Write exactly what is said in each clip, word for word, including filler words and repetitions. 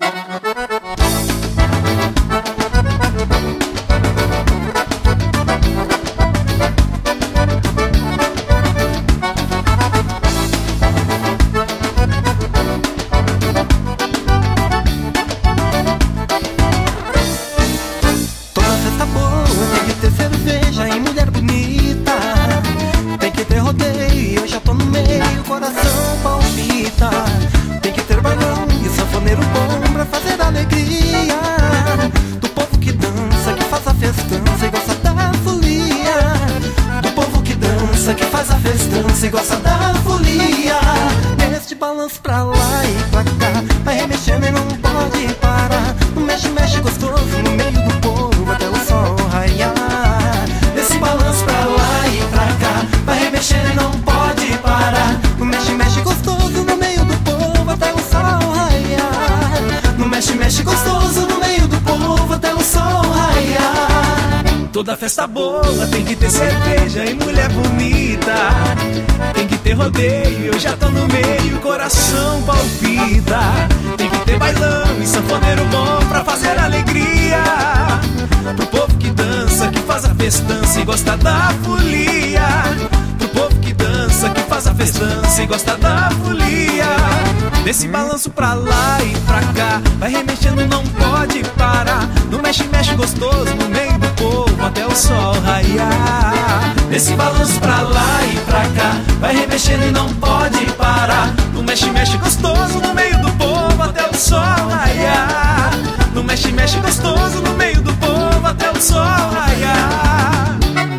Se gosta da folia, neste balanço pra lá e pra cá, vai remexendo e não pode parar. No mexe, mexe gostoso no meio do povo até o sol raiar. Nesse balanço pra lá e pra cá, vai remexendo e não pode parar. No mexe, mexe gostoso no meio do povo até o sol raiar. No mexe, mexe gostoso no meio do povo até o sol raiar. Toda festa boa tem que ter cerveja e mulher bonita. Tem que ter rodeio, eu já tô no meio, coração palpita. Tem que ter bailão e sanfoneiro bom pra fazer alegria. Pro povo que dança, que faz a festança e gosta da folia. Pro povo que dança, que faz a festança e gosta da folia. Nesse balanço pra lá e pra cá, vai remexendo, não pode parar. No mexe, mexe gostoso no meio do povo até o sol raiar. Nesse balanço pra lá e pra cá, vai remexendo e não pode parar. No mexe, mexe gostoso no meio do povo até o sol raiar. No mexe, mexe gostoso no meio do povo até o sol raiar.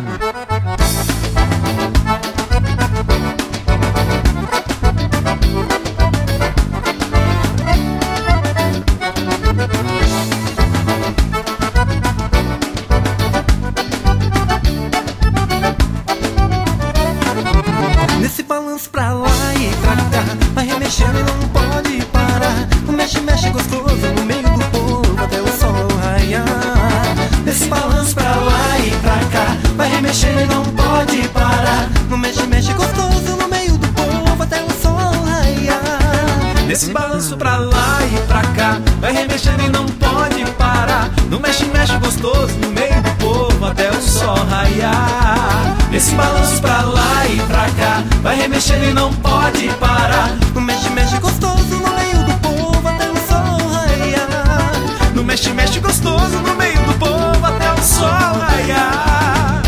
Nesse balanço pra lá e pra cá, vai remexendo e não pode parar. No mexe, mexe gostoso no meio do povo até o sol raiar. Nesse balanço pra lá e pra cá, vai remexendo e não pode parar. No mexe, mexe gostoso no meio do povo até o sol raiar. Nesse balanço pra lá e pra cá, vai remexendo e não pode parar. No mexe, mexe gostoso no meio do povo até o sol raiar. Nesse balanço pra lá e pra cá, vai remexendo e não pode parar. No mexe, mexe gostoso no meio do povo até o sol raiar. No mexe, mexe gostoso no meio do povo até o sol raiar.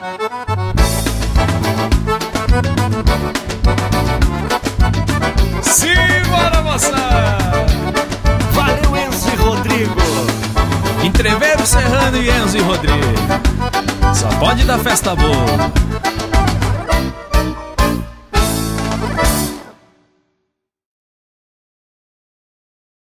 Simbora, moçada! Valeu, Enzo e Rodrigo. Entreveiro Serrano e Enzo e Rodrigo. Só pode dar festa boa.